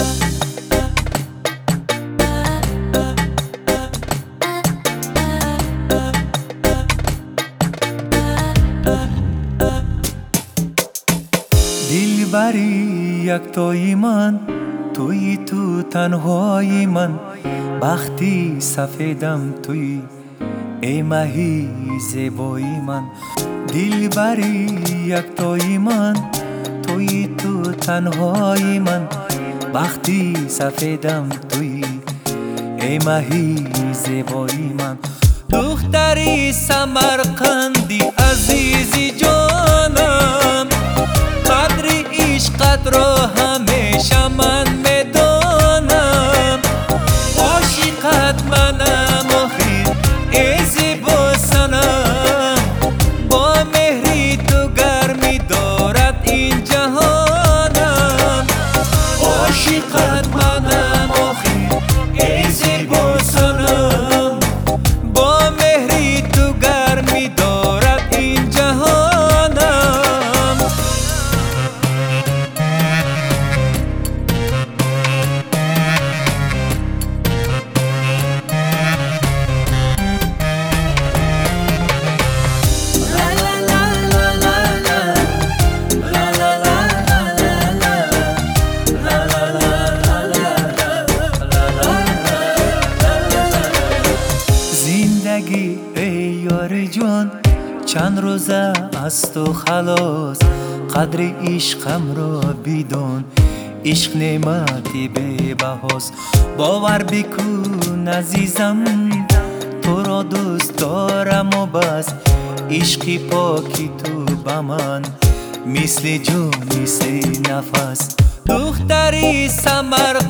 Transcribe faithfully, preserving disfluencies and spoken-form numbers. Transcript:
دلبری یک توی من، توی تو تنهای من، بختی سفیدم توی، ای ماهی زیبای من. دلبری یک توی من، توی تو تنهای من، بختی سفیدم توی، ای ماهی زیبای من. دختری سمرقندی عزیزی جانم، قدر عشقت را همیشه من میدانم. عاشقت منم آخی ای زیبا صنم، با مهری تو گرمی دارد این جهانم. عاشقت منم آخی ای زیبا صنم، با مهری تو گرمی دارد این جهانم. زندگی ای یار جان، چند روزه از تو خلاص، قدر عشقم را بدون، عشق نعمتی بی بهاست. باور بکن عزیزم تو را دوست دارم و بس، عشق پاکی تو به من مثل جون مثل نفس. دختری سمر